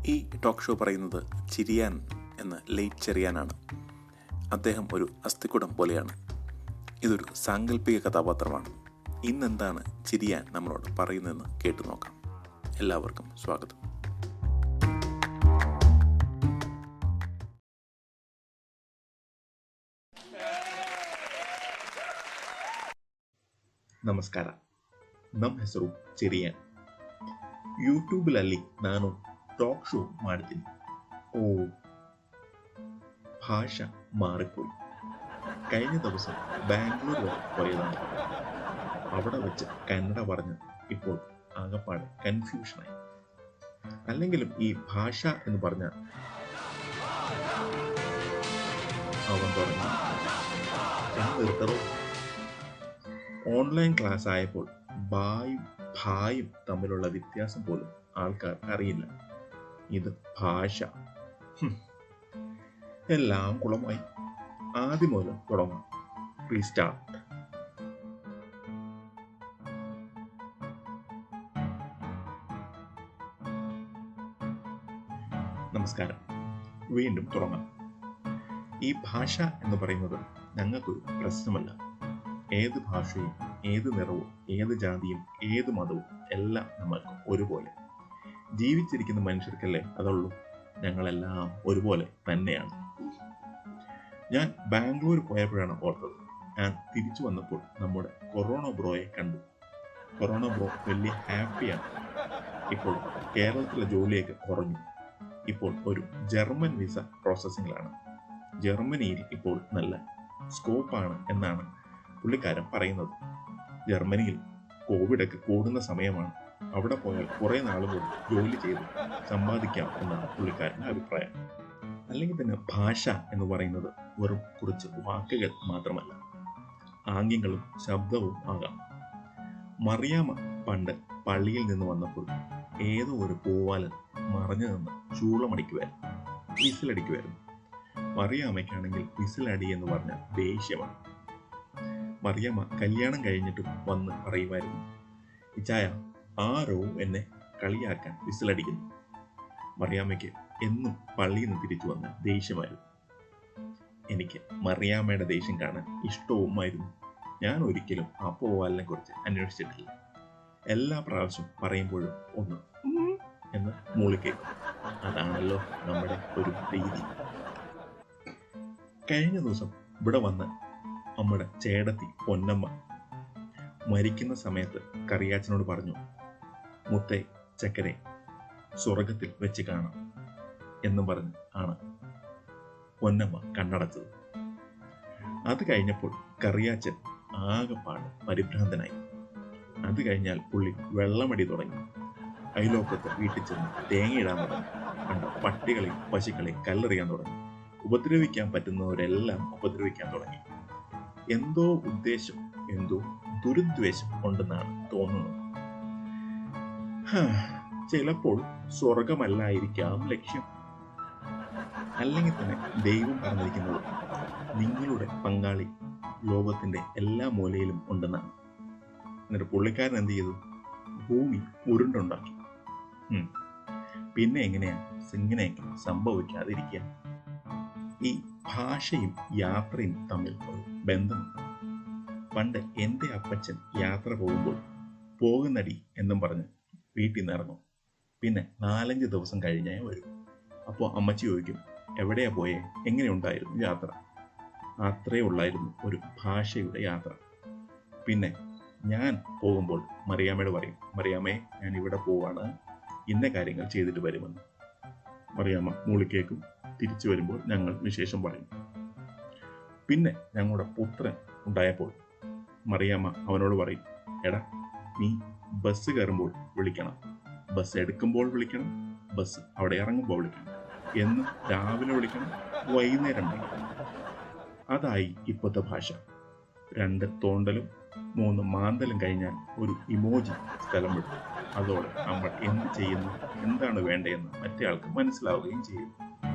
ഈ talk show പറയുന്നത് ചിരിയാൻ എന്ന ലേറ്റ് ചെറിയാനാണ്. അദ്ദേഹം ഒരു അസ്ഥിക്കുടം പോലെയാണ്. ഇതൊരു സാങ്കല്പിക കഥാപാത്രമാണ്. ഇന്നെന്താണ് ചിരിയാൻ നമ്മളോട് പറയുന്നതെന്ന് കേട്ടു നോക്കാം. എല്ലാവർക്കും സ്വാഗതം. ನಮಸ್ಕಾರ. ನಮ್ಮ ಹೆಸರು ಚಿರಿಯಾನ್. ಯೂಟ್ಯೂಬ್ನಲ್ಲಿ ನಾನು ಟಾಕ್ ಶೋ ಮಾಡ್ತೀನಿ. ഭാഷ മാറിപ്പോയി. കഴിഞ്ഞ ദിവസം ബാംഗ്ലൂർ വരെ പോയതാണ്. അവിടെ വെച്ച് കന്നഡ പറഞ്ഞ് ഇപ്പോൾ ആകപ്പാട് കൺഫ്യൂഷനായി. അല്ലെങ്കിലും ഈ ഭാഷ എന്ന് പറഞ്ഞ അവൻ തുടങ്ങി നിർത്തറോ. ഓൺലൈൻ ക്ലാസ് ആയപ്പോൾ ബായും ഭായും തമ്മിലുള്ള വ്യത്യാസം പോലും ആൾക്കാർ അറിയില്ല. ഇത് ഭാഷ. എല്ലാം കുളമായി. ആദ്യം മുതൽ തുടങ്ങാം. റീസ്റ്റാർട്ട്. നമസ്കാരം. വീണ്ടും തുടങ്ങാം. ഈ ഭാഷ എന്ന് പറയുന്നത് ഞങ്ങൾക്കൊരു പ്രശ്നമല്ല. ഏത് ഭാഷയും ഏത് നിറവും ഏത് ജാതിയും ഏത് മതവും എല്ലാം നമ്മൾക്ക് ഒരുപോലെ. ജീവിച്ചിരിക്കുന്ന മനുഷ്യർക്കല്ലേ അതുള്ളൂ. ഞങ്ങളെല്ലാം ഒരുപോലെ തന്നെയാണ്. ഞാൻ ബാംഗ്ലൂർ പോയപ്പോഴാണ് ഓർത്തത്. ഞാൻ തിരിച്ചു വന്നപ്പോൾ നമ്മുടെ കൊറോണ ബ്രോയെ കണ്ടു. കൊറോണ ബ്രോ വലിയ ഹാപ്പിയാണ്. ഇപ്പോൾ കേരളത്തിലെ ജോലിയൊക്കെ കുറഞ്ഞു. ഇപ്പോൾ ഒരു ജർമ്മൻ വിസ പ്രോസസ്സിങ്ങിലാണ്. ജർമ്മനിയിൽ ഇപ്പോൾ നല്ല സ്കോപ്പാണ് എന്നാണ് പുള്ളിക്കാരൻ പറയുന്നത്. ജർമ്മനിയിൽ കോവിഡൊക്കെ കൂടുന്ന സമയമാണ്. അവിടെ പോയാൽ കുറെ നാളുകൾ ജോലി ചെയ്ത് സമ്പാദിക്കാം എന്നാണ് പുള്ളിക്കാരൻ്റെ അഭിപ്രായം. അല്ലെങ്കിൽ തന്നെ ഭാഷ എന്ന് പറയുന്നത് വെറും കുറച്ച് വാക്കുകൾ മാത്രമല്ല, ആംഗ്യങ്ങളും ശബ്ദവും ആകാം. മറിയാമ്മ പണ്ട് പള്ളിയിൽ നിന്ന് വന്നപ്പോൾ ഏതോ ഒരു പൂവാലൻ മറഞ്ഞു നിന്ന് ചൂളമടിക്കുമായിരുന്നു, വിസിലടിക്കുമായിരുന്നു. മറിയാമ്മയ്ക്കാണെങ്കിൽ വിസിലടി എന്ന് പറഞ്ഞ ദേഷ്യമാണ്. മറിയാമ്മ കല്യാണം കഴിഞ്ഞിട്ടും വന്ന് പറയുമായിരുന്നു, ഇച്ചായ ആരോ എന്നെ കളിയാക്കാൻ വിസിലടിക്കുന്നു. മറിയാമ്മയ്ക്ക് എന്നും പള്ളിയിൽ നിന്ന് തിരിച്ചു വന്ന് ദേഷ്യമായിരുന്നു. എനിക്ക് മറിയാമ്മയുടെ ദേഷ്യം കാണാൻ ഇഷ്ടവുമായിരുന്നു. ഞാൻ ഒരിക്കലും ആ പൂവാലിനെ കുറിച്ച് അന്വേഷിച്ചിട്ടില്ല. എല്ലാ പ്രാവശ്യം പറയുമ്പോഴും ഒന്ന് എന്ന് മൂളിക്കേക്കും. അതാണല്ലോ നമ്മുടെ ഒരു രീതി. കഴിഞ്ഞ ദിവസം ഇവിടെ വന്ന് നമ്മുടെ ചേടത്തി പൊന്നമ്മ മരിക്കുന്ന സമയത്ത് കറിയാച്ചനോട് പറഞ്ഞു, മുത്തേ ചക്കരെ സ്വർഗത്തിൽ വെച്ച് കാണാം എന്നും പറഞ്ഞ് ആണ് പൊന്നമ്മ കണ്ണടച്ചത്. അത് കഴിഞ്ഞപ്പോൾ കറിയാച്ചൻ ആകെപ്പാട് പരിഭ്രാന്തനായി. അത് കഴിഞ്ഞാൽ പുള്ളി വെള്ളമടി തുടങ്ങി. അയലോക്കത്ത് വീട്ടിൽ ചെന്ന് തേങ്ങയിടാൻ തുടങ്ങി. കണ്ട പട്ടികളെയും പശുക്കളെയും കല്ലെറിയാൻ തുടങ്ങി. ഉപദ്രവിക്കാൻ പറ്റുന്നവരെല്ലാം ഉപദ്രവിക്കാൻ തുടങ്ങി. എന്തോ ഉദ്ദേശം, എന്തോ ദുരുദ്വേഷം ഉണ്ടെന്നാണ് തോന്നുന്നത്. ചിലപ്പോൾ സ്വർഗമല്ലായിരിക്കാം ലക്ഷ്യം. അല്ലെങ്കിൽ തന്നെ ദൈവം പറഞ്ഞിരിക്കുന്നത് നിങ്ങളുടെ പങ്കാളി ലോകത്തിന്റെ എല്ലാ മൂലയിലും ഉണ്ടെന്നാണ്. എന്നിട്ട് പുള്ളിക്കാരൻ എന്ത് ചെയ്തു? ഭൂമി ഉരുണ്ടുണ്ടാക്കി. പിന്നെ എങ്ങനെയാ ഇങ്ങനെയൊക്കെ സംഭവിക്കാതിരിക്കുക? ഈ ഭാഷയും യാത്രയും തമ്മിൽ ഒരു ബന്ധമുണ്ട്. പണ്ട് എൻ്റെ അപ്പച്ചൻ യാത്ര പോകുമ്പോൾ പോകുന്നടി എന്നും പറഞ്ഞ് വീട്ടിൽ നിന്ന് ഇറങ്ങും. പിന്നെ 4-5 ദിവസം കഴിഞ്ഞേ വരും. അപ്പോൾ അമ്മച്ചി ചോദിക്കും, എവിടെയാ പോയേ, എങ്ങനെയുണ്ടായിരുന്നു യാത്ര? അത്രേ ഉള്ളായിരുന്നു ഒരു ഭാഷയുടെ യാത്ര. പിന്നെ ഞാൻ പോകുമ്പോൾ മറിയാമ്മയോട് പറയും, മറിയാമ്മേ ഞാൻ ഇവിടെ പോവാണ്, ഇന്ന കാര്യങ്ങൾ ചെയ്തിട്ട് വരുമെന്ന്. മറിയാമ്മ മൂളിക്കേക്കും. തിരിച്ചു വരുമ്പോൾ ഞങ്ങൾ വിശേഷം പറയും. പിന്നെ ഞങ്ങളുടെ പുത്രൻ ഉണ്ടായപ്പോൾ മറിയാമ്മ അവനോട് പറയും, എടാ നീ ബസ് കയറുമ്പോൾ വിളിക്കണം, ബസ് എടുക്കുമ്പോൾ വിളിക്കണം, ബസ് അവിടെ ഇറങ്ങുമ്പോൾ വിളിക്കണം, എന്ന് രാവിലെ വിളിക്കണം, വൈകുന്നേരം വിളിക്കണം. അതായി ഇപ്പോഴത്തെ ഭാഷ. 2 തോണ്ടലും 3 മാന്തലും കഴിഞ്ഞാൽ ഒരു ഇമോജി സ്ഥലം വിടും. അതോടെ നമ്മൾ എന്ത് ചെയ്യുന്നു, എന്താണ് വേണ്ടതെന്ന് മറ്റേ ആൾക്ക് മനസ്സിലാവുകയും ചെയ്യും.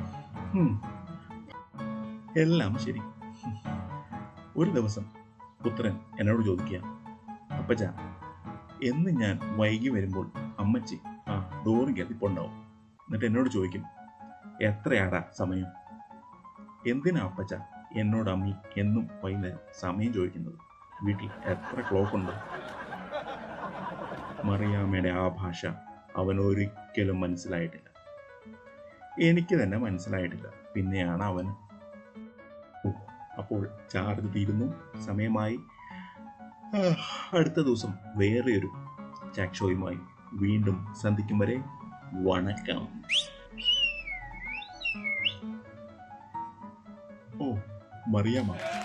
എല്ലാം ശരി. ഒരു ദിവസം പുത്രൻ എന്നോട് ചോദിക്കുക, അപ്പച്ചാ എന്ന് ഞാൻ വൈകി വരുമ്പോൾ അമ്മച്ചി ഡോറും കത്തിപ്പുണ്ടാവും, എന്നിട്ട് എന്നോട് ചോദിക്കും, എത്രയാടാ സമയം? എന്തിനാ അപ്പച്ച എന്നോട് അമ്മി എന്നും വൈകുന്നേരം സമയം ചോദിക്കുന്നത്? വീട്ടിൽ എത്ര ക്ലോക്ക് ഉണ്ട്? മറിയാമ്മയുടെ ആ ഭാഷ അവൻ ഒരിക്കലും മനസ്സിലായിട്ടില്ല. എനിക്ക് തന്നെ മനസ്സിലായിട്ടില്ല, പിന്നെയാണ് അവന്. അപ്പോൾ ചാർജ് തീരുന്നു, സമയമായി. അടുത്ത ദിവസം വേറെയൊരു ചാക്ക് ഷോയുമായി വീണ്ടും സന്ധിക്കും വരെ വണക്കം. ഓ മറിയാമ്മ,